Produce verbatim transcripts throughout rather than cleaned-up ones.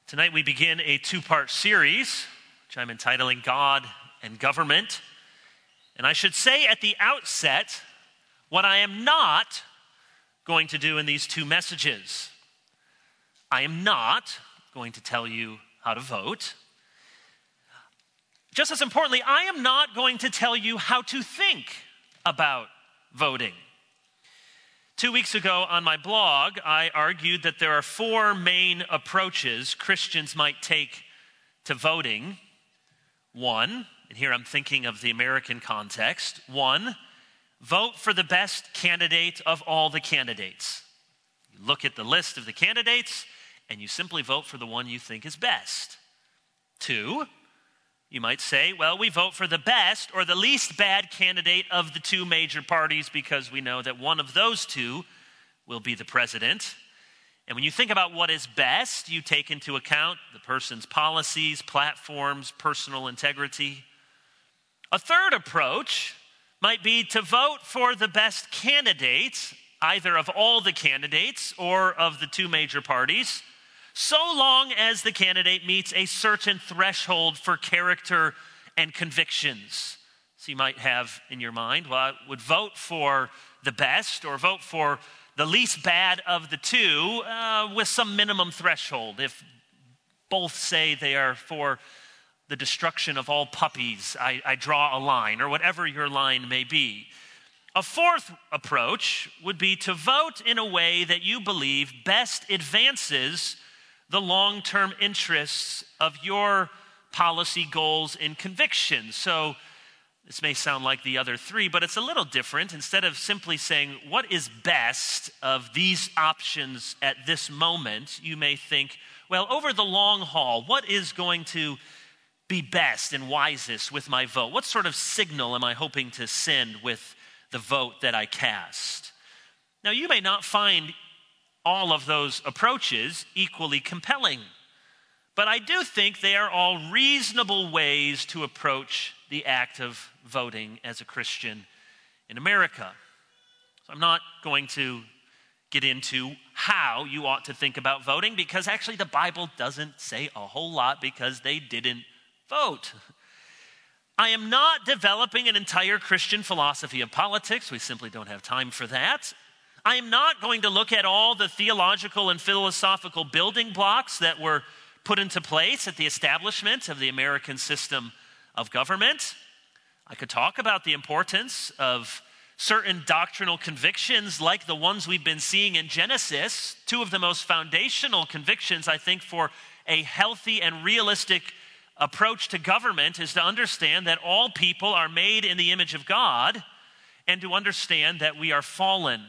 Tonight we begin a two-part series, which I'm entitling God and Government. And I should say at the outset what I am not going to do in these two messages. I am not going to tell you how to vote. Just as importantly, I am not going to tell you how to think about voting. Two weeks ago on my blog, I argued that there are four main approaches Christians might take to voting. One, and here I'm thinking of the American context. One, vote for the best candidate of all the candidates. You look at the list of the candidates, and you simply vote for the one you think is best. Two, you might say, well, we vote for the best or the least bad candidate of the two major parties because we know that one of those two will be the president. And when you think about what is best, you take into account the person's policies, platforms, personal integrity. A third approach might be to vote for the best candidate, either of all the candidates or of the two major parties, so long as the candidate meets a certain threshold for character and convictions. So you might have in your mind, well, I would vote for the best or vote for the least bad of the two uh, with some minimum threshold. If both say they are for the destruction of all puppies, I, I draw a line, or whatever your line may be. A fourth approach would be to vote in a way that you believe best advances the long-term interests of your policy goals and convictions. So this may sound like the other three, but it's a little different. Instead of simply saying, what is best of these options at this moment, you may think, well, over the long haul, what is going to be best and wisest with my vote? What sort of signal am I hoping to send with the vote that I cast? Now, you may not find all of those approaches equally compelling, but I do think they are all reasonable ways to approach the act of voting as a Christian in America. So I'm not going to get into how you ought to think about voting, because actually the Bible doesn't say a whole lot because they didn't vote. I am not developing an entire Christian philosophy of politics. We simply don't have time for that. I am not going to look at all the theological and philosophical building blocks that were put into place at the establishment of the American system of government. I could talk about the importance of certain doctrinal convictions like the ones we've been seeing in Genesis. Two of the most foundational convictions, I think, for a healthy and realistic approach to government is to understand that all people are made in the image of God, and to understand that we are fallen.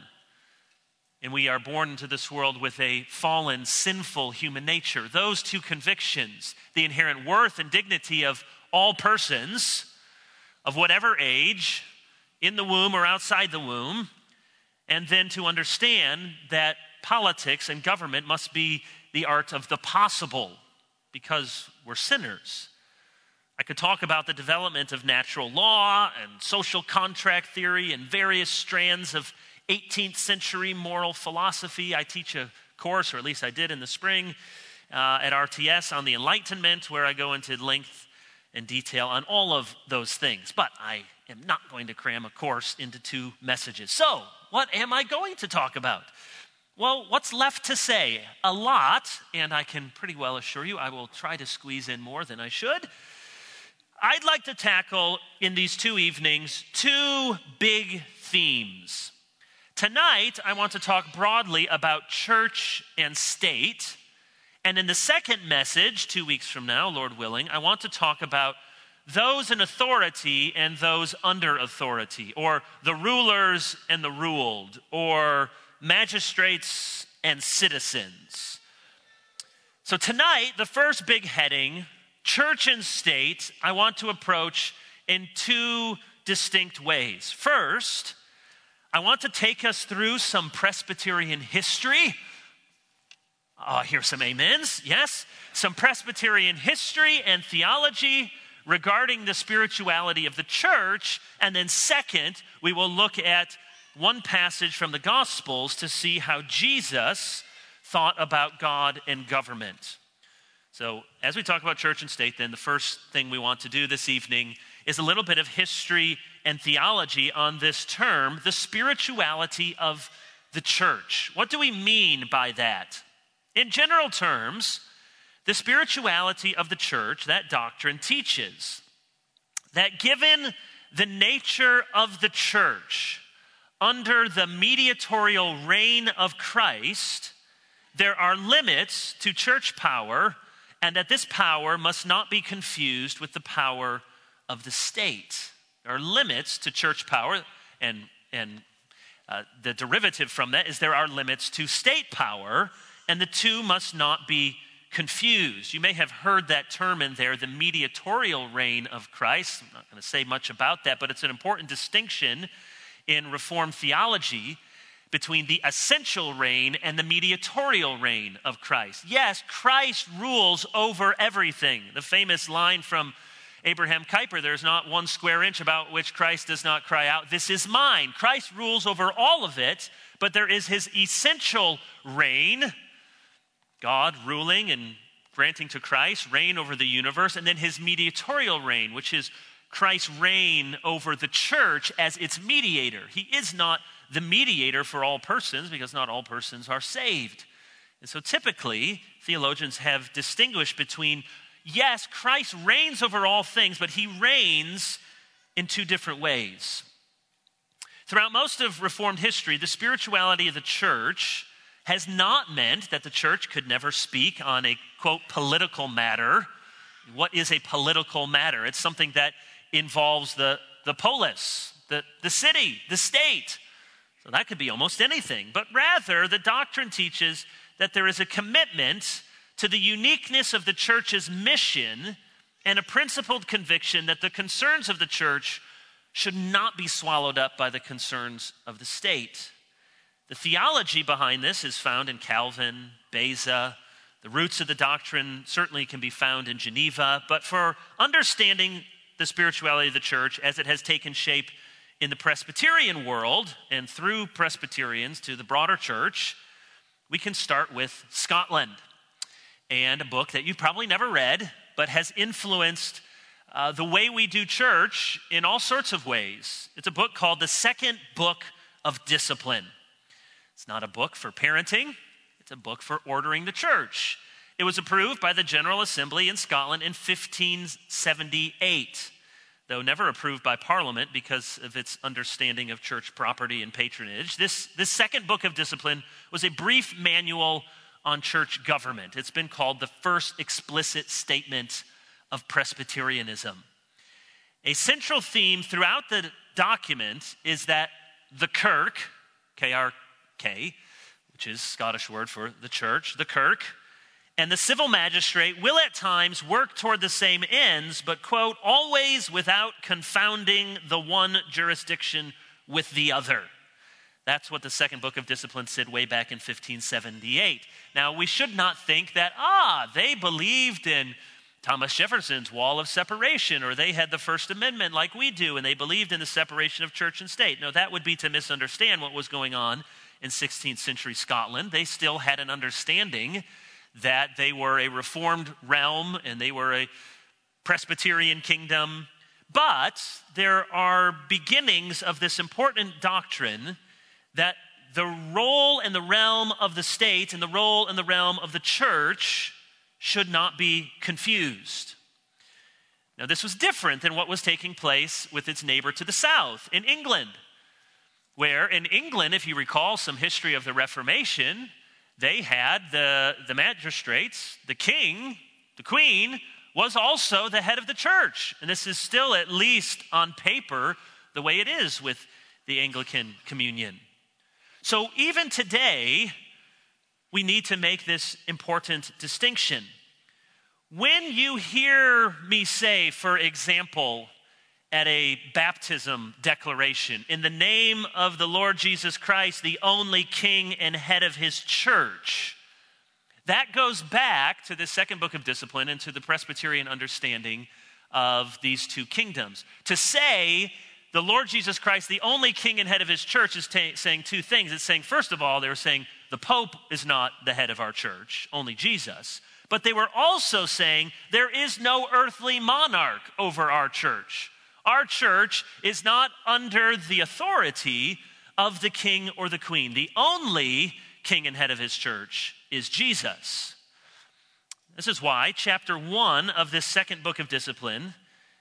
And we are born into this world with a fallen, sinful human nature. Those two convictions, the inherent worth and dignity of all persons, of whatever age, in the womb or outside the womb, and then to understand that politics and government must be the art of the possible, because we're sinners. I could talk about the development of natural law and social contract theory and various strands of eighteenth century moral philosophy. I teach a course, or at least I did in the spring, uh, at R T S on the Enlightenment, where I go into length and detail on all of those things. But I am not going to cram a course into two messages. So, what am I going to talk about? Well, what's left to say? A lot, and I can pretty well assure you I will try to squeeze in more than I should. I'd like to tackle in these two evenings two big themes. Tonight, I want to talk broadly about church and state. And in the second message, two weeks from now, Lord willing, I want to talk about those in authority and those under authority, or the rulers and the ruled, or magistrates and citizens. So tonight, the first big heading, church and state, I want to approach in two distinct ways. First, I want to take us through some Presbyterian history. Oh, here's some amens, yes. Some Presbyterian history and theology regarding the spirituality of the church. And then second, we will look at one passage from the Gospels to see how Jesus thought about God and government. So as we talk about church and state, then the first thing we want to do this evening is a little bit of history and theology on this term, the spirituality of the church. What do we mean by that? In general terms, the spirituality of the church, that doctrine teaches that given the nature of the church under the mediatorial reign of Christ, there are limits to church power, and that this power must not be confused with the power of the state. There are limits to church power, and, and uh, the derivative from that is there are limits to state power, and the two must not be confused. You may have heard that term in there, the mediatorial reign of Christ. I'm not going to say much about that, but it's an important distinction in Reformed theology between the essential reign and the mediatorial reign of Christ. Yes, Christ rules over everything. The famous line from Abraham Kuyper, there's not one square inch about which Christ does not cry out, "This is mine." Christ rules over all of it, but there is his essential reign, God ruling and granting to Christ reign over the universe, and then his mediatorial reign, which is Christ's reign over the church as its mediator. He is not the mediator for all persons because not all persons are saved. And so typically, theologians have distinguished between, yes, Christ reigns over all things, but he reigns in two different ways. Throughout most of Reformed history, the spirituality of the church has not meant that the church could never speak on a, quote, political matter. What is a political matter? It's something that involves the, the polis, the, the city, the state. So that could be almost anything. But rather, the doctrine teaches that there is a commitment to the uniqueness of the church's mission and a principled conviction that the concerns of the church should not be swallowed up by the concerns of the state. The theology behind this is found in Calvin, Beza. The roots of the doctrine certainly can be found in Geneva. But for understanding the spirituality of the church as it has taken shape in the Presbyterian world and through Presbyterians to the broader church, we can start with Scotland and a book that you've probably never read, but has influenced uh, the way we do church in all sorts of ways. It's a book called The Second Book of Discipline. It's not a book for parenting. It's a book for ordering the church. It was approved by the General Assembly in Scotland in fifteen seventy-eight. Though never approved by Parliament because of its understanding of church property and patronage. This, this second book of discipline was a brief manual on church government. It's been called the first explicit statement of Presbyterianism. A central theme throughout the document is that the Kirk, K R K, which is Scottish word for the church, the Kirk, and the civil magistrate will at times work toward the same ends, but, quote, always without confounding the one jurisdiction with the other. That's what the second book of discipline said way back in fifteen seventy-eight. Now, we should not think that, ah, they believed in Thomas Jefferson's wall of separation, or they had the First Amendment like we do, and they believed in the separation of church and state. No, that would be to misunderstand what was going on in sixteenth century Scotland. They still had an understanding that they were a reformed realm and they were a Presbyterian kingdom. But there are beginnings of this important doctrine that the role and the realm of the state and the role and the realm of the church should not be confused. Now, this was different than what was taking place with its neighbor to the south in England, where in England, if you recall some history of the Reformation, they had the, the magistrates, the king, the queen, was also the head of the church. And this is still, at least on paper, the way it is with the Anglican communion. So even today, we need to make this important distinction. When you hear me say, for example, at a baptism declaration, in the name of the Lord Jesus Christ, the only King and head of his church, that goes back to the second book of discipline and to the Presbyterian understanding of these two kingdoms. To say the Lord Jesus Christ, the only King and head of his church, is ta- saying two things. It's saying, first of all, they were saying the Pope is not the head of our church, only Jesus. But they were also saying there is no earthly monarch over our church. Our church is not under the authority of the king or the queen. The only king and head of his church is Jesus. This is why chapter one of this second book of Discipline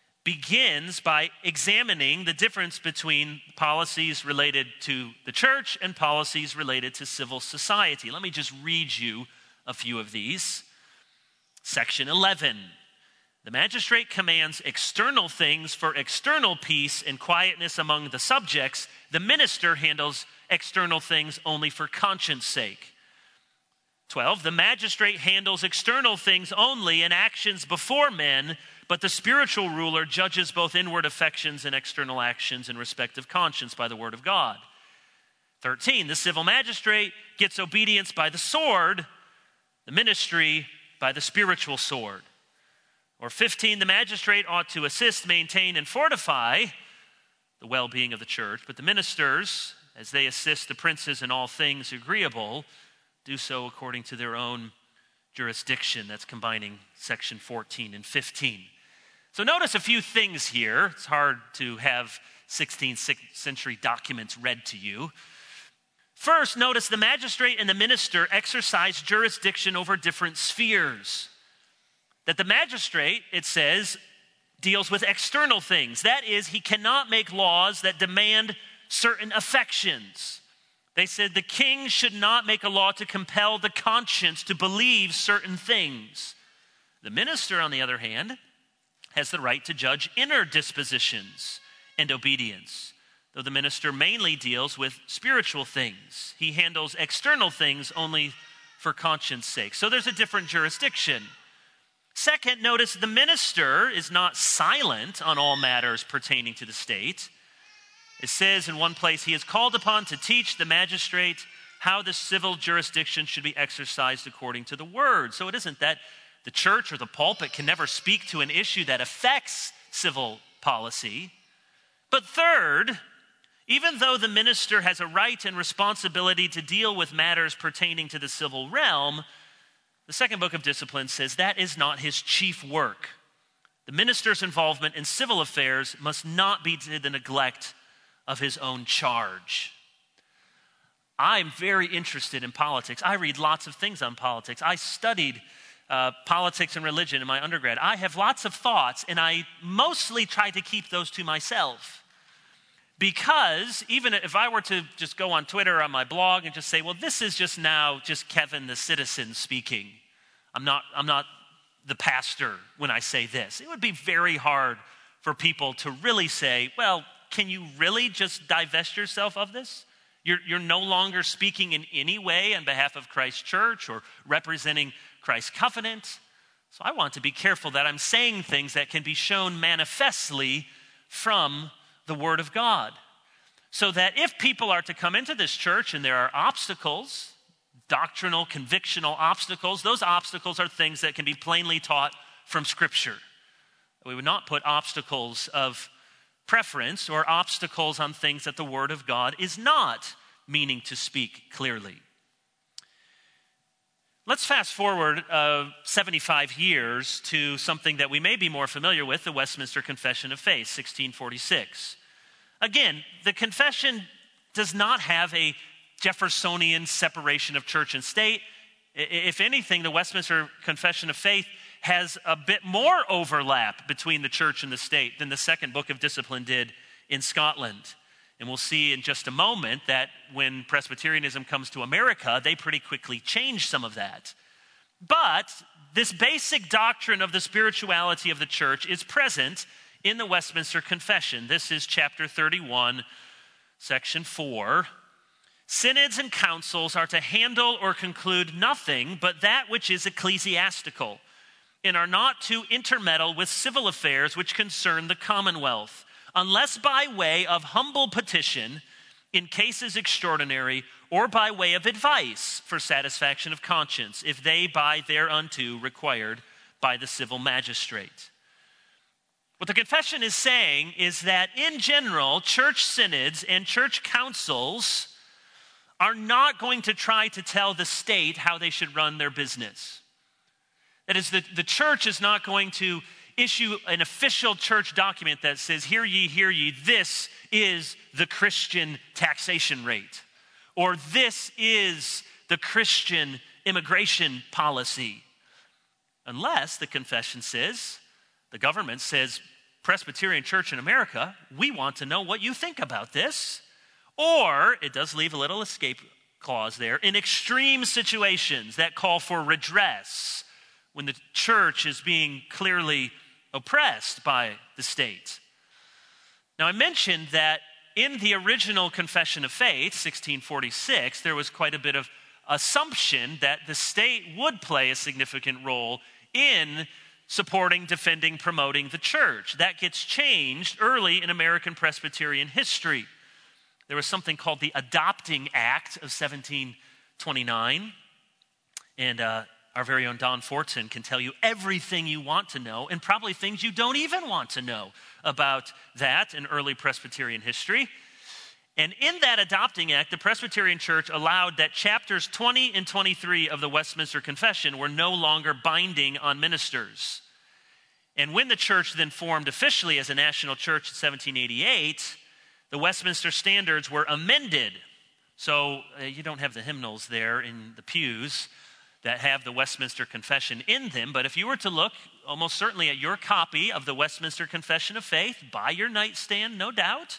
begins by examining the difference between policies related to the church and policies related to civil society. Let me just read you a few of these. Section eleven. The magistrate commands external things for external peace and quietness among the subjects. The minister handles external things only for conscience sake. twelve. The magistrate handles external things only and actions before men, but the spiritual ruler judges both inward affections and external actions in respect of conscience by the word of God. thirteen. The civil magistrate gets obedience by the sword, the ministry by the spiritual sword. Or fifteen, the magistrate ought to assist, maintain, and fortify the well-being of the church, but the ministers, as they assist the princes in all things agreeable, do so according to their own jurisdiction. That's combining section fourteen and fifteen. So notice a few things here. It's hard to have sixteenth century documents read to you. First, notice the magistrate and the minister exercise jurisdiction over different spheres. That the magistrate, it says, deals with external things. That is, he cannot make laws that demand certain affections. They said the king should not make a law to compel the conscience to believe certain things. The minister, on the other hand, has the right to judge inner dispositions and obedience, though the minister mainly deals with spiritual things. He handles external things only for conscience sake. So there's a different jurisdiction. Second, notice the minister is not silent on all matters pertaining to the state. It says in one place, he is called upon to teach the magistrate how the civil jurisdiction should be exercised according to the word. So it isn't that the church or the pulpit can never speak to an issue that affects civil policy. But third, even though the minister has a right and responsibility to deal with matters pertaining to the civil realm, the second book of Discipline says that is not his chief work. The minister's involvement in civil affairs must not be to the neglect of his own charge. I'm very interested in politics. I read lots of things on politics. I studied uh, politics and religion in my undergrad. I have lots of thoughts, and I mostly try to keep those to myself. Because even if I were to just go on Twitter or on my blog and just say, well, this is just now just Kevin the citizen speaking. I'm not, I'm not the pastor when I say this. It would be very hard for people to really say, well, can you really just divest yourself of this? You're, you're no longer speaking in any way on behalf of Christ's church or representing Christ's covenant. So I want to be careful that I'm saying things that can be shown manifestly from the Word of God. So that if people are to come into this church and there are obstacles, doctrinal, convictional obstacles, those obstacles are things that can be plainly taught from Scripture. We would not put obstacles of preference or obstacles on things that the Word of God is not meaning to speak clearly. Let's fast forward uh, seventy-five years to something that we may be more familiar with, the Westminster Confession of Faith, sixteen forty-six. Again, the confession does not have a Jeffersonian separation of church and state. If anything, the Westminster Confession of Faith has a bit more overlap between the church and the state than the second book of Discipline did in Scotland. And we'll see in just a moment that when Presbyterianism comes to America, they pretty quickly change some of that. But this basic doctrine of the spirituality of the church is present in the Westminster Confession. This is chapter thirty-one, section four. Synods and councils are to handle or conclude nothing but that which is ecclesiastical, and are not to intermeddle with civil affairs which concern the commonwealth, unless by way of humble petition, in cases extraordinary, or by way of advice for satisfaction of conscience, if they by thereunto required by the civil magistrate. What the confession is saying is that in general, church synods and church councils are not going to try to tell the state how they should run their business. That is, the, the church is not going to issue an official church document that says, hear ye, hear ye, this is the Christian taxation rate, or this is the Christian immigration policy. Unless the confession says, the government says, Presbyterian Church in America, we want to know what you think about this. Or it does leave a little escape clause there in extreme situations that call for redress when the church is being clearly oppressed by the state. Now, I mentioned that in the original Confession of Faith, sixteen forty-six, there was quite a bit of assumption that the state would play a significant role in supporting, defending, promoting the church. That gets changed early in American Presbyterian history. There was something called the Adopting Act of seventeen twenty-nine, and uh, our very own Don Fortson can tell you everything you want to know, and probably things you don't even want to know about that in early Presbyterian history. And in that Adopting Act, the Presbyterian Church allowed that chapters twenty and twenty-three of the Westminster Confession were no longer binding on ministers. And when the church then formed officially as a national church in seventeen eighty-eight, the Westminster Standards were amended. So uh, you don't have the hymnals there in the pews that have the Westminster Confession in them, but if you were to look almost certainly at your copy of the Westminster Confession of Faith by your nightstand, no doubt,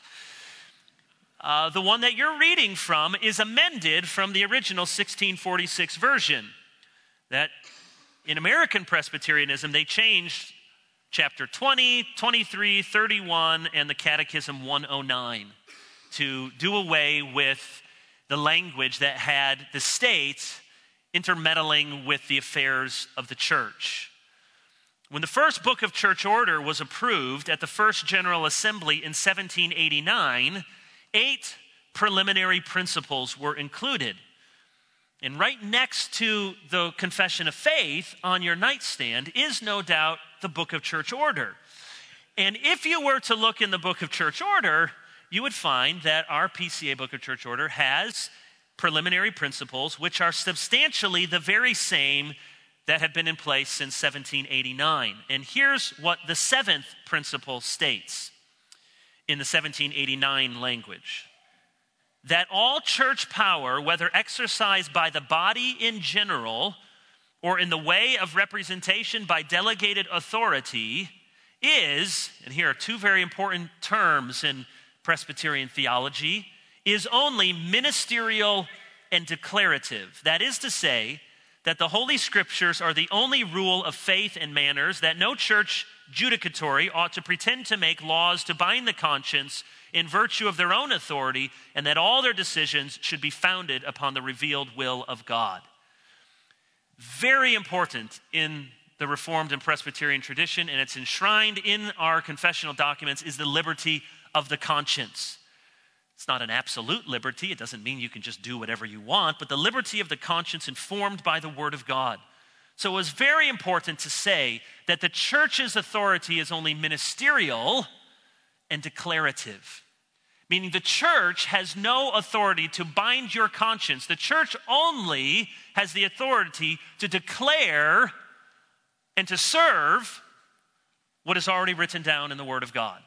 uh, the one that you're reading from is amended from the original sixteen forty-six version. That in American Presbyterianism, they changed chapter twenty, twenty-three, thirty-one, and the Catechism one oh nine to do away with the language that had the state intermeddling with the affairs of the church. When the first book of church order was approved at the First General Assembly in seventeen eighty-nine, eight preliminary principles were included. And right next to the Confession of Faith on your nightstand is no doubt the book of church order. And if you were to look in the book of church order, you would find that our P C A book of church order has preliminary principles which are substantially the very same that have been in place since seventeen eighty-nine. And here's what the seventh principle states in the seventeen eighty-nine language: that all church power, whether exercised by the body in general or in the way of representation by delegated authority, is, and here are two very important terms in Presbyterian theology, is only ministerial and declarative. That is to say, that the Holy Scriptures are the only rule of faith and manners, that no church judicatory ought to pretend to make laws to bind the conscience in virtue of their own authority, and that all their decisions should be founded upon the revealed will of God. Very important in the Reformed and Presbyterian tradition, and it's enshrined in our confessional documents, is the liberty of the conscience. It's not an absolute liberty. It doesn't mean you can just do whatever you want, but the liberty of the conscience informed by the Word of God. So it was very important to say that the church's authority is only ministerial and declarative, meaning the church has no authority to bind your conscience. The church only has the authority to declare and to serve what is already written down in the Word of God.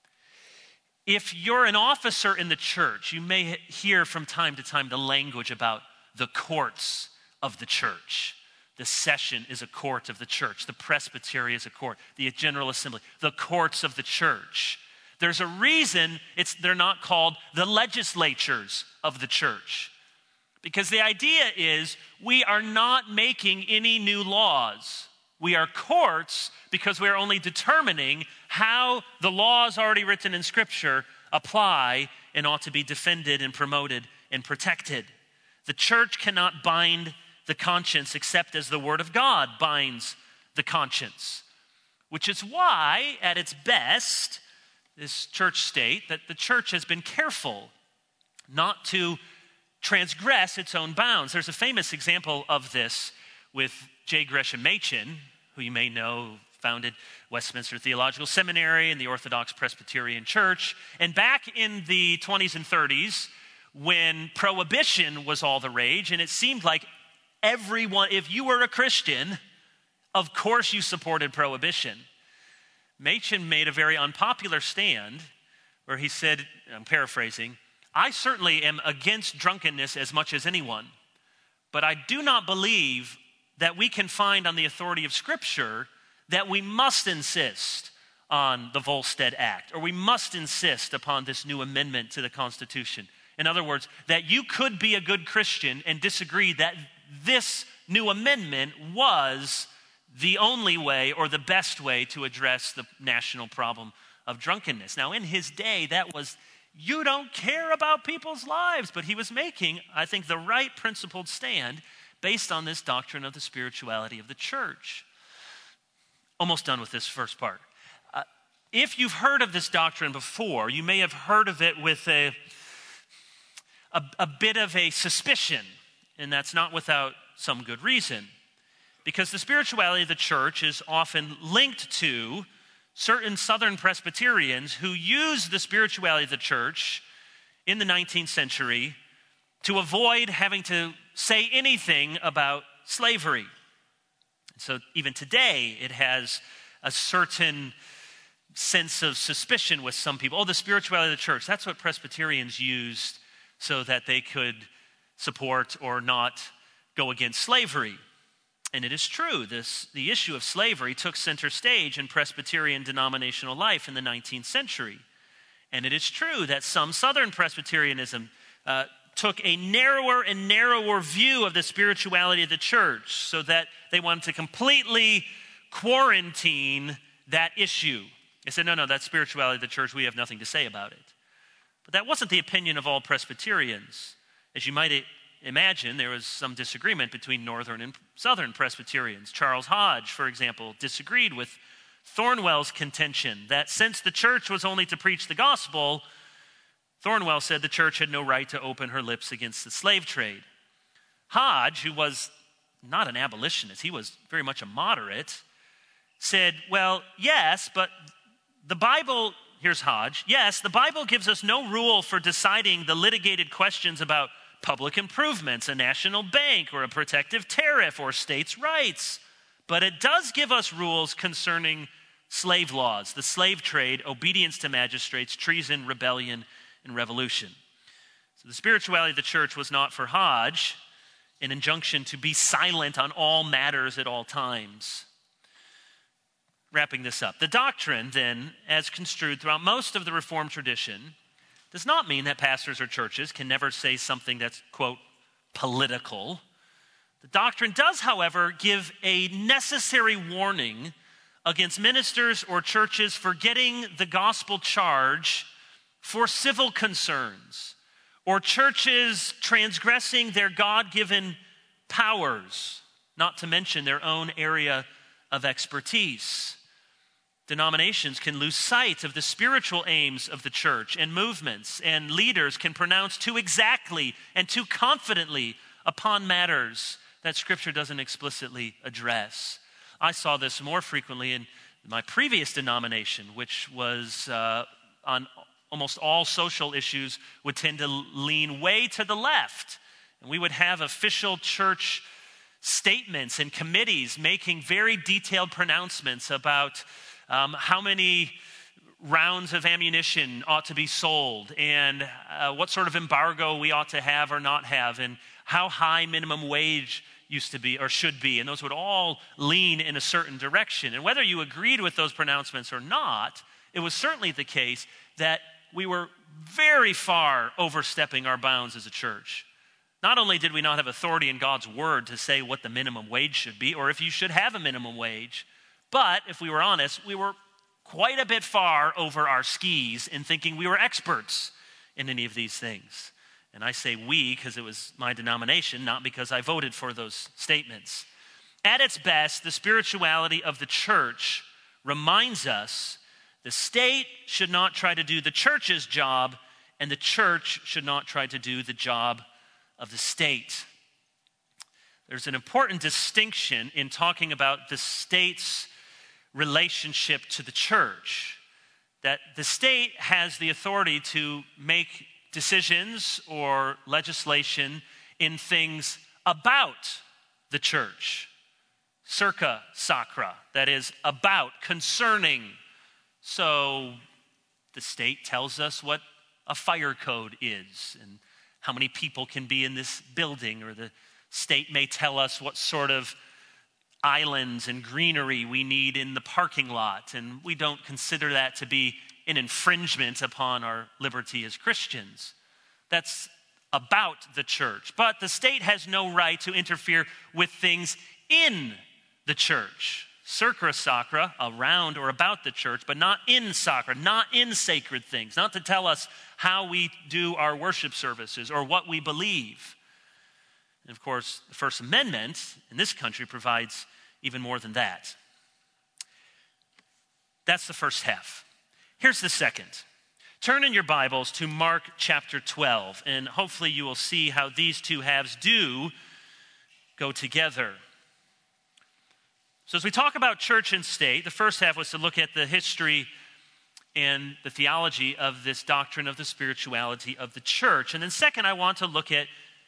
If you're an officer in the church, you may hear from time to time the language about the courts of the church. The session is a court of the church. The presbytery is a court. The General Assembly, the courts of the church. There's a reason it's they're not called the legislatures of the church. Because the idea is we are not making any new laws. We are courts because we are only determining how the laws already written in Scripture apply and ought to be defended and promoted and protected. The church cannot bind the conscience except as the Word of God binds the conscience, which is why, at its best, this church state, that the church has been careful not to transgress its own bounds. There's a famous example of this with J. Gresham Machen, who you may know founded Westminster Theological Seminary and the Orthodox Presbyterian Church. And back in the twenties and thirties, when prohibition was all the rage, and it seemed like everyone, if you were a Christian, of course you supported prohibition. Machen made a very unpopular stand where he said, I'm paraphrasing, I certainly am against drunkenness as much as anyone, but I do not believe that we can find on the authority of Scripture that we must insist on the Volstead Act, or we must insist upon this new amendment to the Constitution. In other words, that you could be a good Christian and disagree that this new amendment was the only way or the best way to address the national problem of drunkenness. Now, in his day, that was, you don't care about people's lives, but he was making, I think, the right principled stand based on this doctrine of the spirituality of the church. Almost done with this first part. Uh, if you've heard of this doctrine before, you may have heard of it with a, a, a bit of a suspicion, and that's not without some good reason. Because the spirituality of the church is often linked to certain Southern Presbyterians who used the spirituality of the church in the nineteenth century to avoid having to say anything about slavery. So even today, it has a certain sense of suspicion with some people. Oh, the spirituality of the church, that's what Presbyterians used so that they could support or not go against slavery. And it is true, this, the issue of slavery took center stage in Presbyterian denominational life in the nineteenth century. And it is true that some Southern Presbyterianism uh, took a narrower and narrower view of the spirituality of the church so that they wanted to completely quarantine that issue. They said, no, no, that spirituality of the church, we have nothing to say about it. But that wasn't the opinion of all Presbyterians. As you might imagine, there was some disagreement between Northern and Southern Presbyterians. Charles Hodge, for example, disagreed with Thornwell's contention that since the church was only to preach the gospel, Thornwell said the church had no right to open her lips against the slave trade. Hodge, who was not an abolitionist, he was very much a moderate, said, well, yes, but the Bible, here's Hodge, yes, the Bible gives us no rule for deciding the litigated questions about public improvements, a national bank, or a protective tariff, or states' rights. But it does give us rules concerning slave laws, the slave trade, obedience to magistrates, treason, rebellion, and revolution. So the spirituality of the church was not for Hodge an injunction to be silent on all matters at all times. Wrapping this up, the doctrine then, as construed throughout most of the Reformed tradition, does not mean that pastors or churches can never say something that's, quote, political. The doctrine does, however, give a necessary warning against ministers or churches forgetting the gospel charge for civil concerns, or churches transgressing their God-given powers, not to mention their own area of expertise. Denominations can lose sight of the spiritual aims of the church and movements, and leaders can pronounce too exactly and too confidently upon matters that Scripture doesn't explicitly address. I saw this more frequently in my previous denomination, which was uh, on almost all social issues would tend to lean way to the left. And we would have official church statements and committees making very detailed pronouncements about um, how many rounds of ammunition ought to be sold and uh, what sort of embargo we ought to have or not have and how high minimum wage used to be or should be. And those would all lean in a certain direction. And whether you agreed with those pronouncements or not, it was certainly the case that we were very far overstepping our bounds as a church. Not only did we not have authority in God's word to say what the minimum wage should be or if you should have a minimum wage, but if we were honest, we were quite a bit far over our skis in thinking we were experts in any of these things. And I say we because it was my denomination, not because I voted for those statements. At its best, the spirituality of the church reminds us the state should not try to do the church's job, and the church should not try to do the job of the state. There's an important distinction in talking about the state's relationship to the church, that the state has the authority to make decisions or legislation in things about the church. circa sacra, that is about, concerning. So the state tells us what a fire code is and how many people can be in this building, or the state may tell us what sort of islands and greenery we need in the parking lot, and we don't consider that to be an infringement upon our liberty as Christians. That's about the church. But the state has no right to interfere with things in the church. Circa sacra, around or about the church, but not in sacra, not in sacred things, not to tell us how we do our worship services or what we believe. And of course, the First Amendment in this country provides even more than that. That's the first half. Here's the second. Turn in your Bibles to Mark chapter twelve, and hopefully you will see how these two halves do go together. So as we talk about church and state, the first half was to look at the history and the theology of this doctrine of the spirituality of the church. And then second, I want to look at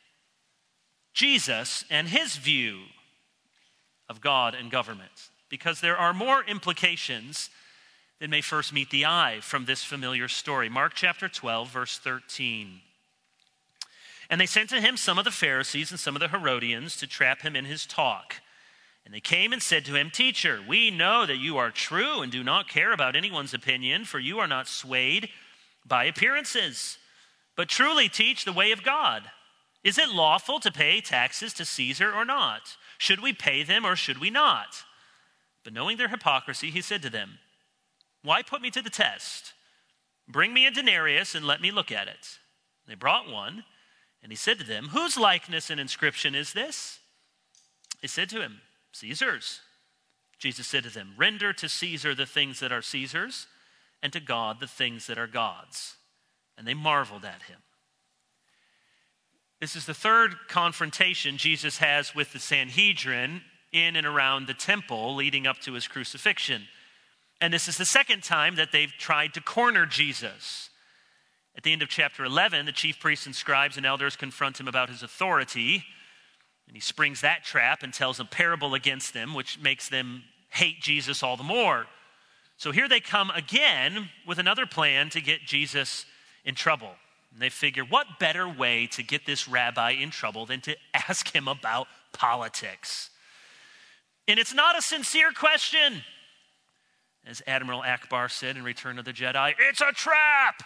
Jesus and his view of God and government, because there are more implications than may first meet the eye from this familiar story. Mark chapter twelve, verse thirteen. And they sent to him some of the Pharisees and some of the Herodians to trap him in his talk. And they came and said to him, "Teacher, we know that you are true and do not care about anyone's opinion, for you are not swayed by appearances, but truly teach the way of God. Is it lawful to pay taxes to Caesar or not? Should we pay them or should we not?" But knowing their hypocrisy, he said to them, "Why put me to the test? Bring me a denarius and let me look at it." They brought one, and he said to them, "Whose likeness and inscription is this?" They said to him, "Caesar's." Jesus said to them, "Render to Caesar the things that are Caesar's, and to God the things that are God's." And they marveled at him. This is the third confrontation Jesus has with the Sanhedrin in and around the temple leading up to his crucifixion. And this is the second time that they've tried to corner Jesus. At the end of chapter eleven, the chief priests and scribes and elders confront him about his authority. And he springs that trap and tells a parable against them, which makes them hate Jesus all the more. So here they come again with another plan to get Jesus in trouble. And they figure, what better way to get this rabbi in trouble than to ask him about politics? And it's not a sincere question. As Admiral Akbar said in Return of the Jedi, it's a trap.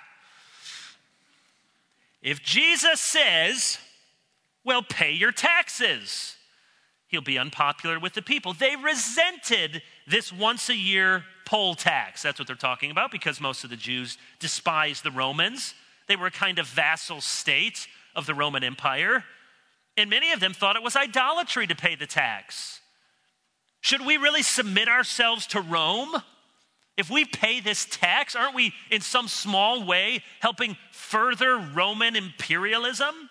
If Jesus says, well, pay your taxes, he'll be unpopular with the people. They resented this once a year poll tax. That's what they're talking about, because most of the Jews despised the Romans. They were a kind of vassal state of the Roman Empire. And many of them thought it was idolatry to pay the tax. Should we really submit ourselves to Rome? If we pay this tax, aren't we in some small way helping further Roman imperialism?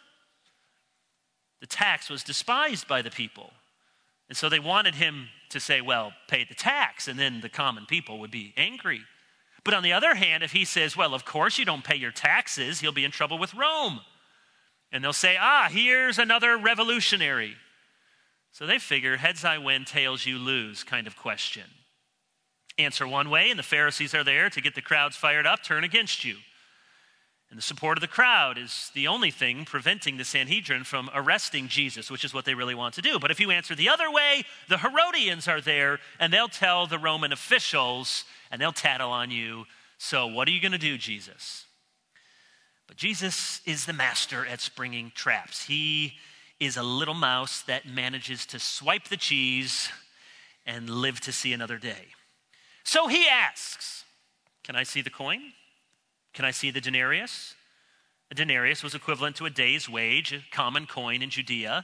The tax was despised by the people. And so they wanted him to say, well, pay the tax, and then the common people would be angry. But on the other hand, if he says, well, of course you don't pay your taxes, he'll be in trouble with Rome. And they'll say, ah, here's another revolutionary. So they figure, heads I win, tails you lose kind of question. Answer one way, and the Pharisees are there to get the crowds fired up, turn against you. And the support of the crowd is the only thing preventing the Sanhedrin from arresting Jesus, which is what they really want to do. But if you answer the other way, the Herodians are there, and they'll tell the Roman officials, and they'll tattle on you. So what are you going to do, Jesus? But Jesus is the master at springing traps. He is a little mouse that manages to swipe the cheese and live to see another day. So he asks, can I see the coin? Can I see the denarius? A denarius was equivalent to a day's wage, a common coin in Judea.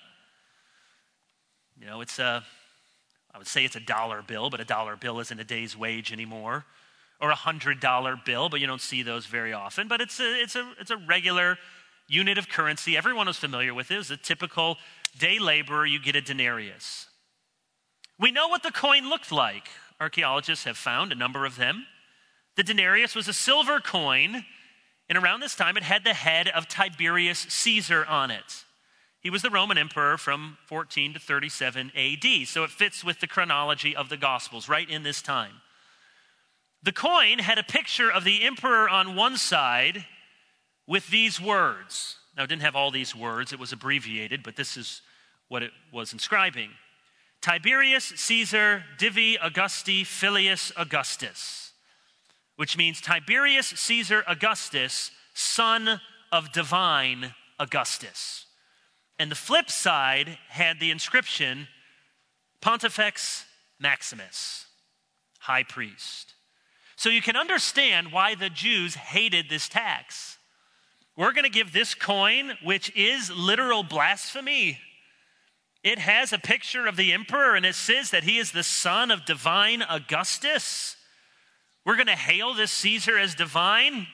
You know, it's a, I would say it's a dollar bill, but a dollar bill isn't a day's wage anymore. Or a hundred dollar bill, but you don't see those very often. But it's a, it's a, it's a regular unit of currency. Everyone is familiar with it. It's a typical day laborer, you get a denarius. We know what the coin looked like. Archaeologists have found a number of them. The denarius was a silver coin, and around this time it had the head of Tiberius Caesar on it. He was the Roman emperor from fourteen to thirty-seven A D, so it fits with the chronology of the Gospels, right in this time. The coin had a picture of the emperor on one side with these words. Now, it didn't have all these words. It was abbreviated, but this is what it was inscribing. Tiberius Caesar Divi Augusti Filius Augustus, which means Tiberius Caesar Augustus, son of divine Augustus. And the flip side had the inscription Pontifex Maximus, high priest. So you can understand why the Jews hated this tax. We're going to give this coin, which is literal blasphemy. It has a picture of the emperor, and it says that he is the son of divine Augustus. We're going to hail this Caesar as divine.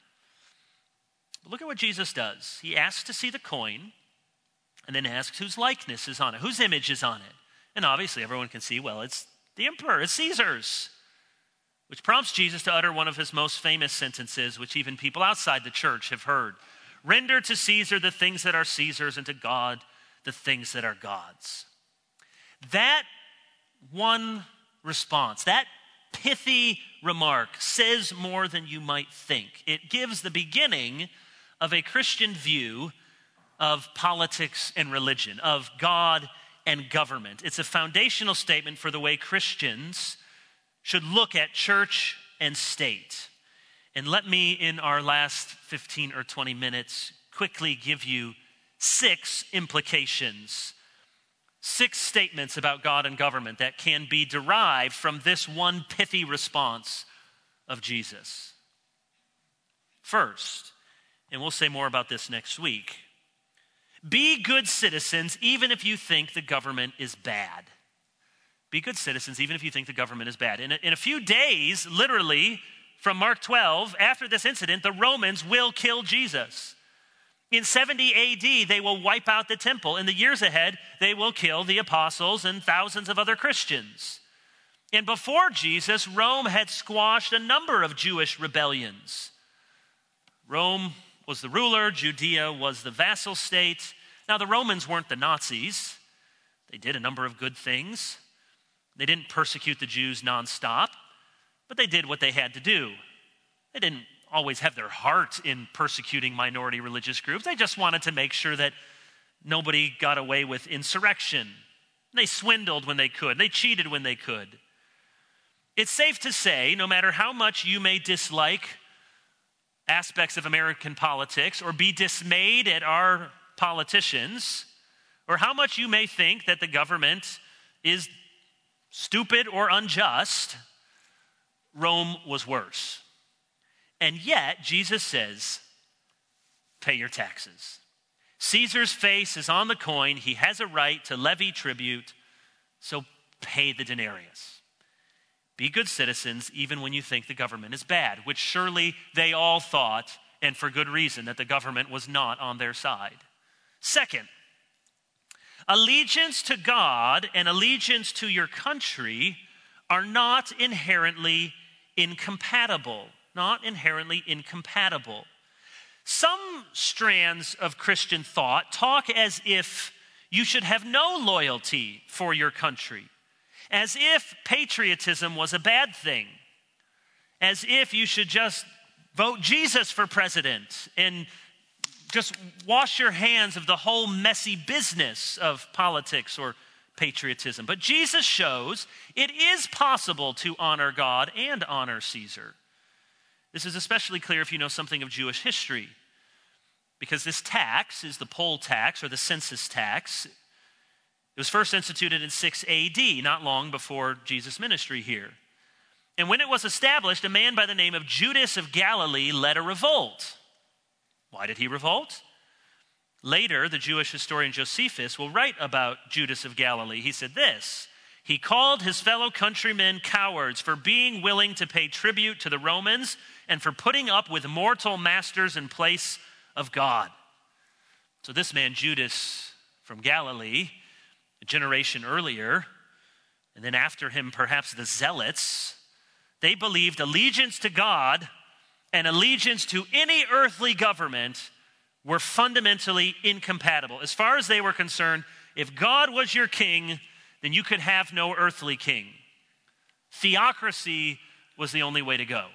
But look at what Jesus does. He asks to see the coin, and then asks whose likeness is on it, whose image is on it. And obviously everyone can see, well, it's the emperor, it's Caesar's. Which prompts Jesus to utter one of his most famous sentences, which even people outside the church have heard. Render to Caesar the things that are Caesar's, and to God the things that are God's. That one response, that pithy remark, says more than you might think. It gives the beginning of a Christian view of politics and religion, of God and government. It's a foundational statement for the way Christians should look at church and state. And let me, in our last fifteen or twenty minutes, quickly give you six implications, six statements about God and government that can be derived from this one pithy response of Jesus. First, and we'll say more about this next week, be good citizens even if you think the government is bad. Be good citizens even if you think the government is bad. In a, in a few days, literally, from Mark twelve, after this incident, the Romans will kill Jesus. In seventy A D, they will wipe out the temple. In the years ahead, they will kill the apostles and thousands of other Christians. And before Jesus, Rome had squashed a number of Jewish rebellions. Rome was the ruler, Judea was the vassal state. Now, the Romans weren't the Nazis. They did a number of good things. They didn't persecute the Jews nonstop, but they did what they had to do. They didn't always have their heart in persecuting minority religious groups. They just wanted to make sure that nobody got away with insurrection. They swindled when they could. They cheated when they could. It's safe to say, no matter how much you may dislike aspects of American politics or be dismayed at our politicians, or how much you may think that the government is stupid or unjust, Rome was worse. And yet, Jesus says, pay your taxes. Caesar's face is on the coin. He has a right to levy tribute, so pay the denarius. Be good citizens even when you think the government is bad, which surely they all thought, and for good reason, that the government was not on their side. Second, allegiance to God and allegiance to your country are not inherently incompatible. Not inherently incompatible. Some strands of Christian thought talk as if you should have no loyalty for your country, as if patriotism was a bad thing, as if you should just vote Jesus for president and just wash your hands of the whole messy business of politics or patriotism. But Jesus shows it is possible to honor God and honor Caesar. This is especially clear if you know something of Jewish history, because this tax is the poll tax or the census tax. It was first instituted in six A D, not long before Jesus' ministry here. And when it was established, a man by the name of Judas of Galilee led a revolt. Why did he revolt? Later, the Jewish historian Josephus will write about Judas of Galilee. He said this: he called his fellow countrymen cowards for being willing to pay tribute to the Romans and for putting up with mortal masters in place of God. So this man, Judas from Galilee, a generation earlier, and then after him perhaps the Zealots, they believed allegiance to God and allegiance to any earthly government were fundamentally incompatible. As far as they were concerned, if God was your king, then you could have no earthly king. Theocracy was the only way to go.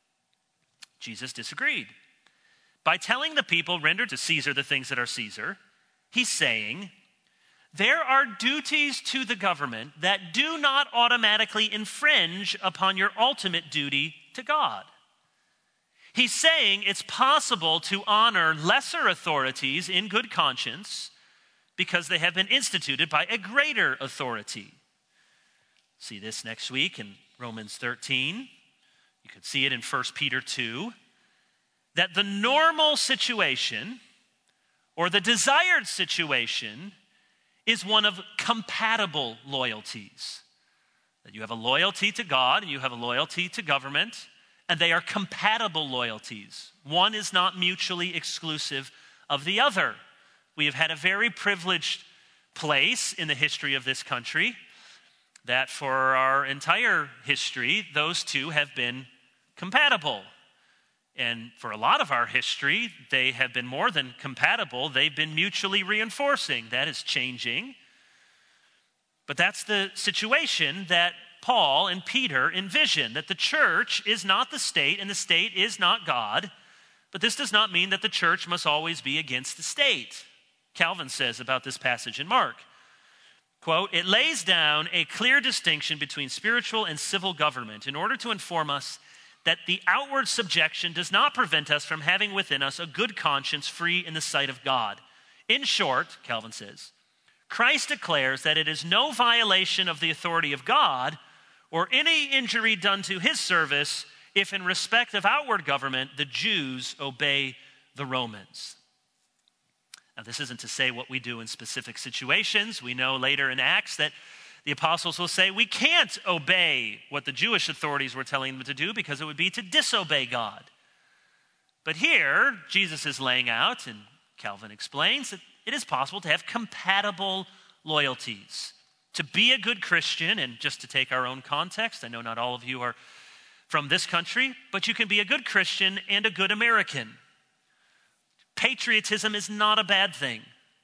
Jesus disagreed. By telling the people, render to Caesar the things that are Caesar, he's saying, there are duties to the government that do not automatically infringe upon your ultimate duty to God. He's saying it's possible to honor lesser authorities in good conscience because they have been instituted by a greater authority. See this next week in Romans thirteen. You could see it in First Peter two. That the normal situation or the desired situation is one of compatible loyalties. That you have a loyalty to God and you have a loyalty to government, and they are compatible loyalties. One is not mutually exclusive of the other. We have had a very privileged place in the history of this country that for our entire history, those two have been compatible. And for a lot of our history, they have been more than compatible. They've been mutually reinforcing. That is changing. But that's the situation that Paul and Peter envision, that the church is not the state and the state is not God. But this does not mean that the church must always be against the state. Calvin says about this passage in Mark, quote, it lays down a clear distinction between spiritual and civil government in order to inform us that the outward subjection does not prevent us from having within us a good conscience free in the sight of God. In short, Calvin says, Christ declares that it is no violation of the authority of God or any injury done to his service if in respect of outward government the Jews obey the Romans. Now, this isn't to say what we do in specific situations. We know later in Acts that the apostles will say we can't obey what the Jewish authorities were telling them to do because it would be to disobey God. But here, Jesus is laying out, and Calvin explains, that it is possible to have compatible loyalties. To be a good Christian, and just to take our own context, I know not all of you are from this country, but you can be a good Christian and a good American. Patriotism is not a bad thing.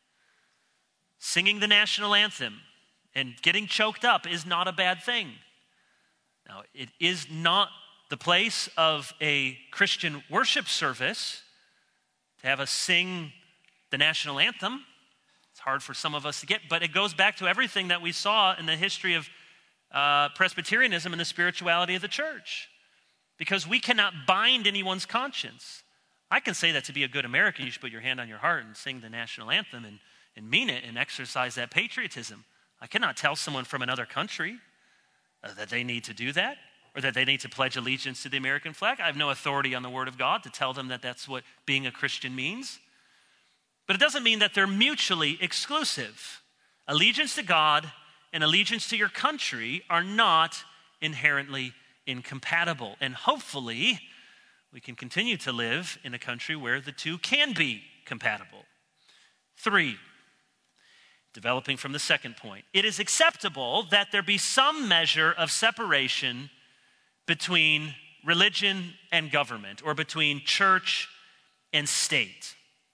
Singing the national anthem and getting choked up is not a bad thing. Now, it is not the place of a Christian worship service to have us sing the national anthem. It's hard for some of us to get, but it goes back to everything that we saw in the history of uh, Presbyterianism and the spirituality of the church. Because we cannot bind anyone's conscience. I can say that to be a good American, you should put your hand on your heart and sing the national anthem and, and mean it and exercise that patriotism. I cannot tell someone from another country uh, that they need to do that or that they need to pledge allegiance to the American flag. I have no authority on the Word of God to tell them that that's what being a Christian means. But it doesn't mean that they're mutually exclusive. Allegiance to God and allegiance to your country are not inherently incompatible. And hopefully, we can continue to live in a country where the two can be compatible. Three, developing from the second point, it is acceptable that there be some measure of separation between religion and government, or between church and state.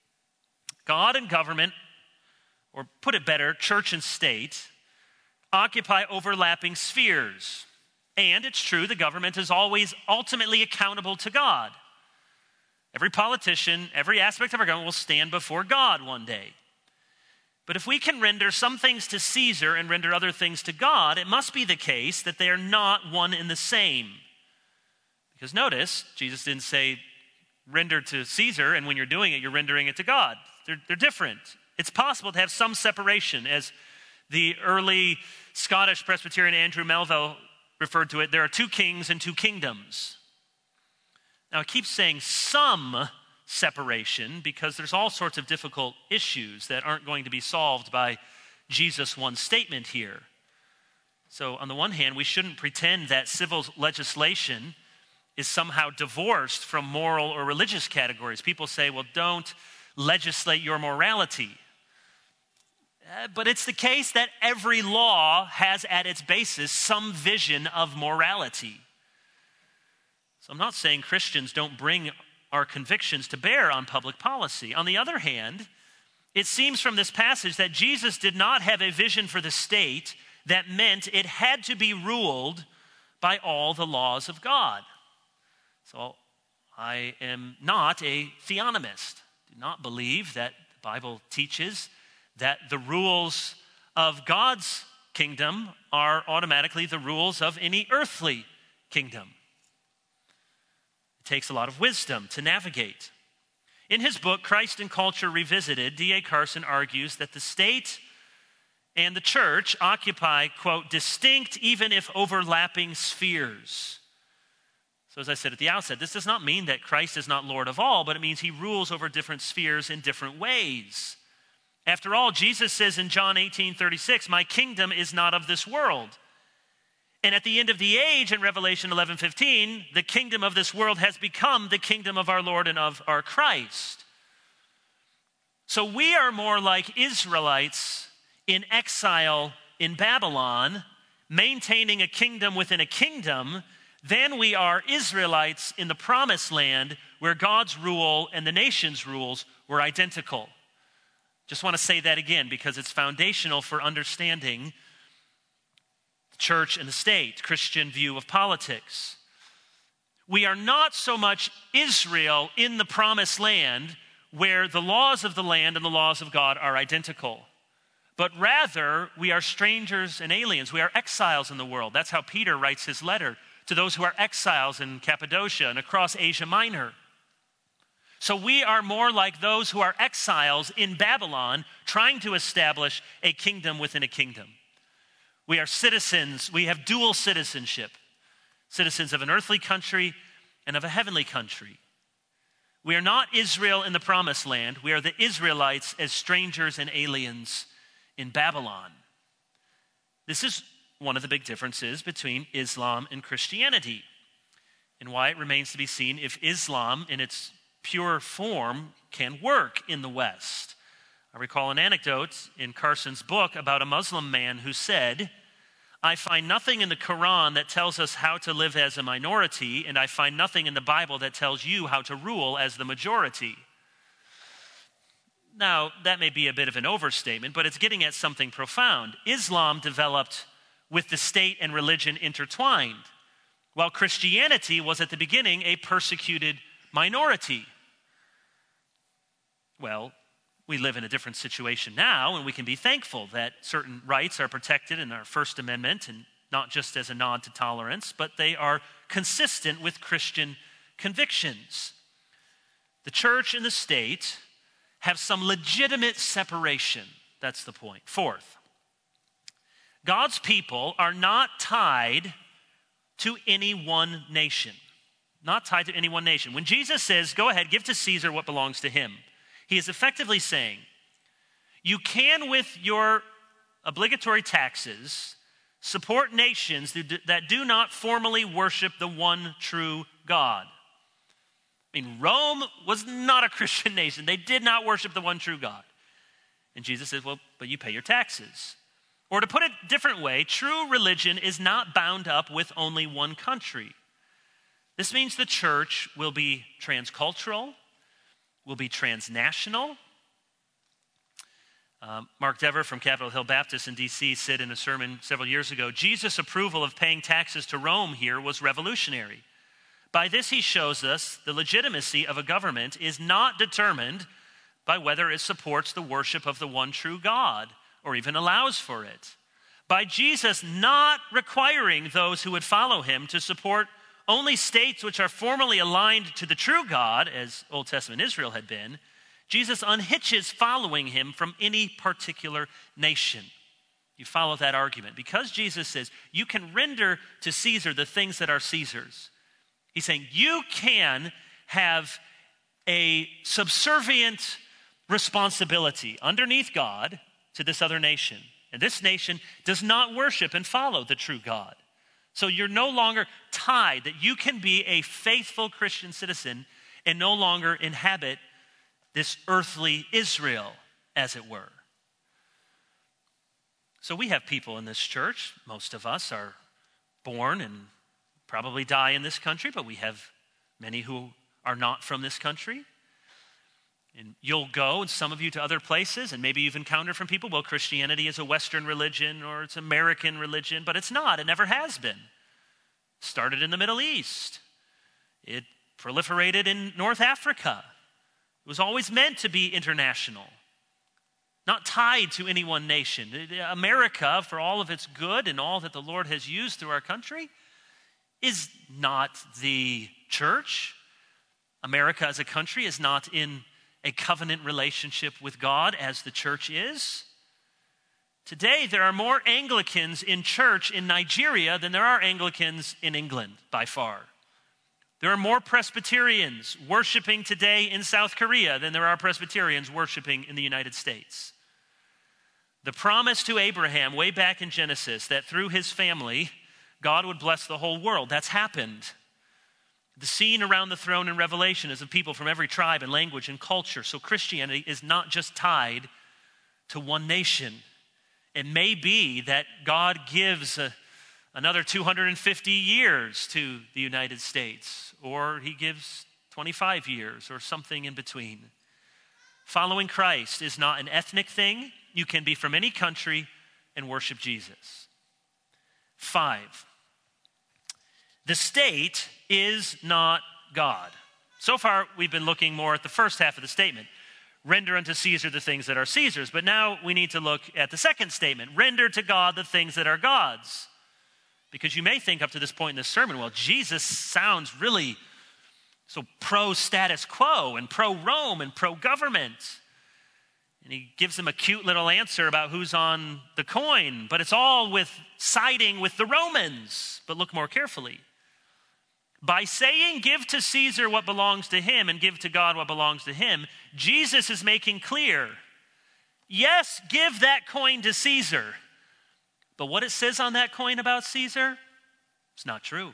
God and government, or put it better, church and state, occupy overlapping spheres. And it's true, the government is always ultimately accountable to God. Every politician, every aspect of our government will stand before God one day. But if we can render some things to Caesar and render other things to God, it must be the case that they are not one and the same. Because notice, Jesus didn't say render to Caesar, and when you're doing it, you're rendering it to God. They're, they're different. It's possible to have some separation. As the early Scottish Presbyterian Andrew Melville referred to it, there are two kings and two kingdoms. Now, I keep saying some separation because there's all sorts of difficult issues that aren't going to be solved by Jesus' one statement here. So on the one hand, we shouldn't pretend that civil legislation is somehow divorced from moral or religious categories. People say, well, don't legislate your morality. Uh, but it's the case that every law has at its basis some vision of morality. So I'm not saying Christians don't bring our convictions to bear on public policy. On the other hand, it seems from this passage that Jesus did not have a vision for the state that meant it had to be ruled by all the laws of God. So I am not a theonomist. I do not believe that the Bible teaches that the rules of God's kingdom are automatically the rules of any earthly kingdom. It takes a lot of wisdom to navigate. In his book, Christ and Culture Revisited, D A Carson argues that the state and the church occupy, quote, distinct, even if overlapping spheres. So as I said at the outset, this does not mean that Christ is not Lord of all, but it means he rules over different spheres in different ways. After all, Jesus says in John eighteen thirty-six, my kingdom is not of this world. And at the end of the age in Revelation eleven fifteen, the kingdom of this world has become the kingdom of our Lord and of our Christ. So we are more like Israelites in exile in Babylon, maintaining a kingdom within a kingdom, than we are Israelites in the promised land where God's rule and the nation's rules were identical. Just want to say that again because it's foundational for understanding the church and the state, Christian view of politics. We are not so much Israel in the promised land where the laws of the land and the laws of God are identical, but rather we are strangers and aliens. We are exiles in the world. That's how Peter writes his letter to those who are exiles in Cappadocia and across Asia Minor. So we are more like those who are exiles in Babylon trying to establish a kingdom within a kingdom. We are citizens, we have dual citizenship, citizens of an earthly country and of a heavenly country. We are not Israel in the promised land, we are the Israelites as strangers and aliens in Babylon. This is one of the big differences between Islam and Christianity, and why it remains to be seen if Islam in its pure form can work in the West. I recall an anecdote in Carson's book about a Muslim man who said, I find nothing in the Quran that tells us how to live as a minority, and I find nothing in the Bible that tells you how to rule as the majority. Now, that may be a bit of an overstatement, but it's getting at something profound. Islam developed with the state and religion intertwined, while Christianity was at the beginning a persecuted minority. Well, we live in a different situation now, and we can be thankful that certain rights are protected in our First Amendment, and not just as a nod to tolerance, but they are consistent with Christian convictions. The church and the state have some legitimate separation. That's the point. Fourth, God's people are not tied to any one nation. Not tied to any one nation. When Jesus says, go ahead, give to Caesar what belongs to him, he is effectively saying, you can, with your obligatory taxes, support nations that do not formally worship the one true God. I mean, Rome was not a Christian nation. They did not worship the one true God. And Jesus says, well, but you pay your taxes. Or to put it a different way, true religion is not bound up with only one country. This means the church will be transcultural, will be transnational. Um, Mark Dever from Capitol Hill Baptist in D C said in a sermon several years ago, Jesus' approval of paying taxes to Rome here was revolutionary. By this he shows us the legitimacy of a government is not determined by whether it supports the worship of the one true God or even allows for it. By Jesus not requiring those who would follow him to support only states which are formally aligned to the true God, as Old Testament Israel had been, Jesus unhitches following him from any particular nation. You follow that argument. Because Jesus says, you can render to Caesar the things that are Caesar's. He's saying, you can have a subservient responsibility underneath God to this other nation. And this nation does not worship and follow the true God. So you're no longer tied, that you can be a faithful Christian citizen and no longer inhabit this earthly Israel, as it were. So we have people in this church. Most of us are born and probably die in this country, but we have many who are not from this country. And you'll go, and some of you, to other places, and maybe you've encountered from people, well, Christianity is a Western religion or it's American religion, but it's not. It never has been. It started in the Middle East. It proliferated in North Africa. It was always meant to be international, not tied to any one nation. America, for all of its good and all that the Lord has used through our country, is not the church. America as a country is not in a covenant relationship with God as the church is. Today, there are more Anglicans in church in Nigeria than there are Anglicans in England, by far. There are more Presbyterians worshiping today in South Korea than there are Presbyterians worshiping in the United States. The promise to Abraham way back in Genesis that through his family, God would bless the whole world, that's happened. The scene around the throne in Revelation is of people from every tribe and language and culture. So Christianity is not just tied to one nation. It may be that God gives a, another two hundred fifty years to the United States, or he gives twenty-five years, or something in between. Following Christ is not an ethnic thing. You can be from any country and worship Jesus. Five, the state is not God. So far, we've been looking more at the first half of the statement. Render unto Caesar the things that are Caesar's. But now we need to look at the second statement. Render to God the things that are God's. Because you may think up to this point in this sermon, well, Jesus sounds really so pro-status quo and pro-Rome and pro-government. And he gives them a cute little answer about who's on the coin. But it's all with siding with the Romans. But look more carefully. By saying, give to Caesar what belongs to him and give to God what belongs to him, Jesus is making clear, yes, give that coin to Caesar. But what it says on that coin about Caesar, it's not true.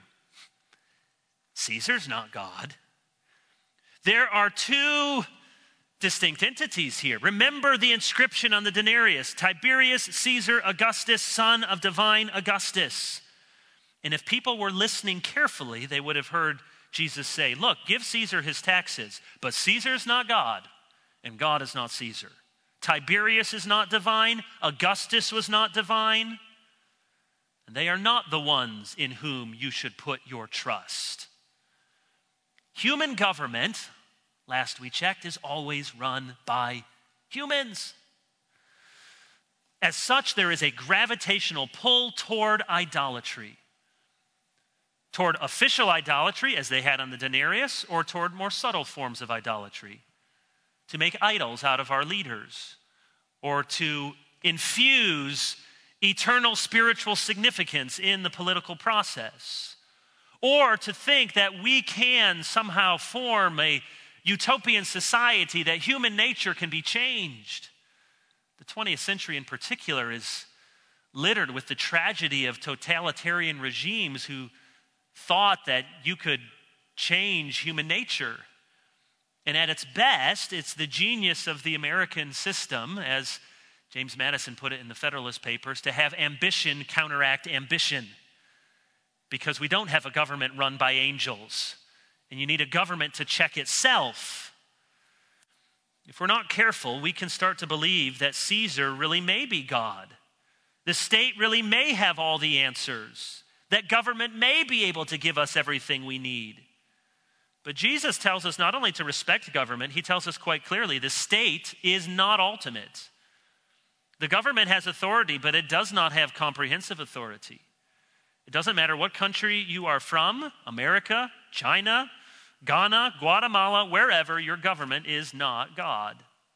Caesar's not God. There are two distinct entities here. Remember the inscription on the denarius, Tiberius Caesar Augustus, son of divine Augustus. And if people were listening carefully, they would have heard Jesus say, look, give Caesar his taxes, but Caesar is not God, and God is not Caesar. Tiberius is not divine, Augustus was not divine, and they are not the ones in whom you should put your trust. Human government, last we checked, is always run by humans. As such, there is a gravitational pull toward idolatry. Toward official idolatry, as they had on the denarius, or toward more subtle forms of idolatry. To make idols out of our leaders, or to infuse eternal spiritual significance in the political process, or to think that we can somehow form a utopian society, that human nature can be changed. The twentieth century in particular is littered with the tragedy of totalitarian regimes who thought that you could change human nature. And at its best, it's the genius of the American system, as James Madison put it in the Federalist Papers, to have ambition counteract ambition. Because we don't have a government run by angels, and you need a government to check itself. If we're not careful, we can start to believe that Caesar really may be God. The state really may have all the answers. That government may be able to give us everything we need. But Jesus tells us not only to respect government, he tells us quite clearly the state is not ultimate. The government has authority, but it does not have comprehensive authority. It doesn't matter what country you are from, America, China, Ghana, Guatemala, wherever, your government is not God.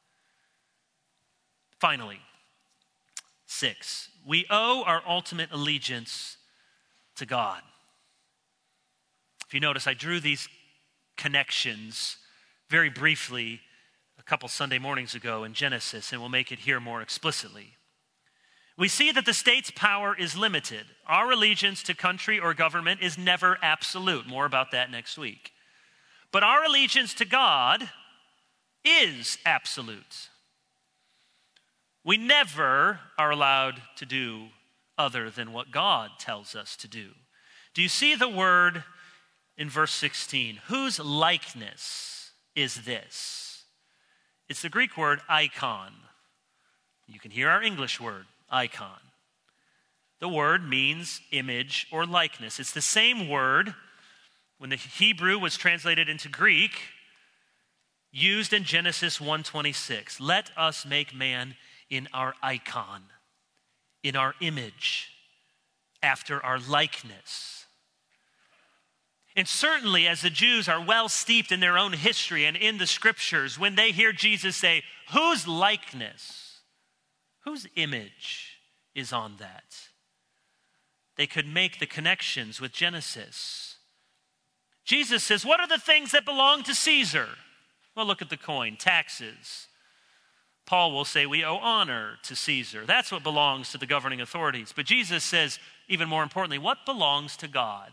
Finally, six, we owe our ultimate allegiance to God. If you notice, I drew these connections very briefly a couple Sunday mornings ago in Genesis, and we'll make it here more explicitly. We see that the state's power is limited. Our allegiance to country or government is never absolute. More about that next week. But our allegiance to God is absolute. We never are allowed to do other than what God tells us to do. Do you see the word in verse sixteen. Whose likeness is this? It's the Greek word icon. You can hear our English word, icon. The word means image or likeness. It's the same word when the Hebrew was translated into Greek, used in Genesis one twenty-six. Let us make man in our icon, in our image, after our likeness. And certainly as the Jews are well steeped in their own history and in the scriptures, when they hear Jesus say, whose likeness, whose image is on that? They could make the connections with Genesis. Jesus says, what are the things that belong to Caesar? Well, look at the coin, taxes. Paul will say we owe honor to Caesar. That's what belongs to the governing authorities. But Jesus says, even more importantly, what belongs to God?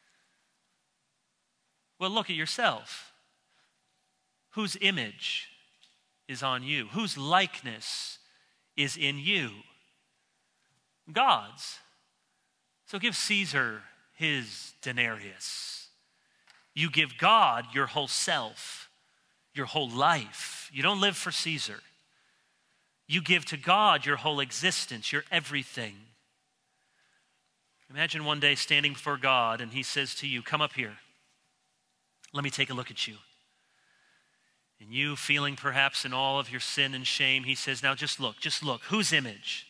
Well, look at yourself. Whose image is on you? Whose likeness is in you? God's. So give Caesar his denarius. You give God your whole self, your whole life. You don't live for Caesar. You give to God your whole existence, your everything. Imagine one day standing before God and he says to you, come up here. Let me take a look at you. And you feeling perhaps in all of your sin and shame, he says, now just look, just look. Whose image?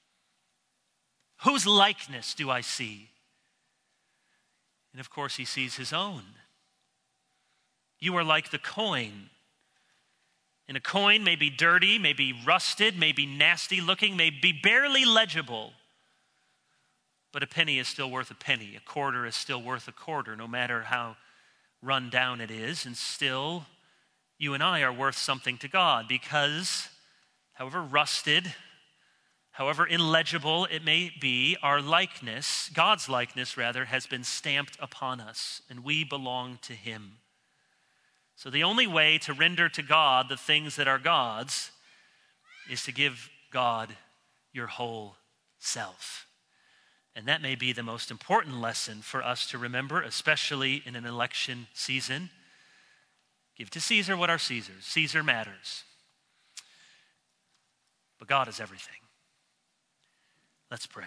Whose likeness do I see? And of course, he sees his own. You are like the coin. And a coin may be dirty, may be rusted, may be nasty looking, may be barely legible. But a penny is still worth a penny. A quarter is still worth a quarter, no matter how run down it is. And still, you and I are worth something to God because, however rusted, however illegible it may be, our likeness, God's likeness rather, has been stamped upon us, and we belong to him. So the only way to render to God the things that are God's is to give God your whole self. And that may be the most important lesson for us to remember, especially in an election season. Give to Caesar what are Caesar's. Caesar matters. But God is everything. Let's pray.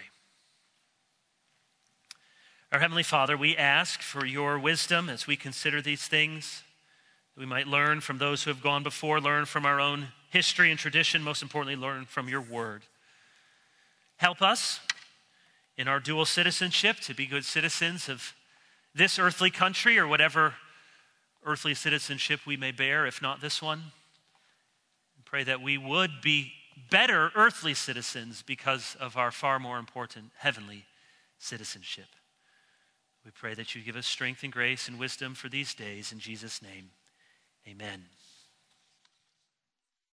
Our Heavenly Father, we ask for your wisdom as we consider these things. We might learn from those who have gone before, learn from our own history and tradition, most importantly, learn from your word. Help us in our dual citizenship to be good citizens of this earthly country or whatever earthly citizenship we may bear, if not this one. Pray that we would be better earthly citizens because of our far more important heavenly citizenship. We pray that you give us strength and grace and wisdom for these days. In Jesus' name, amen.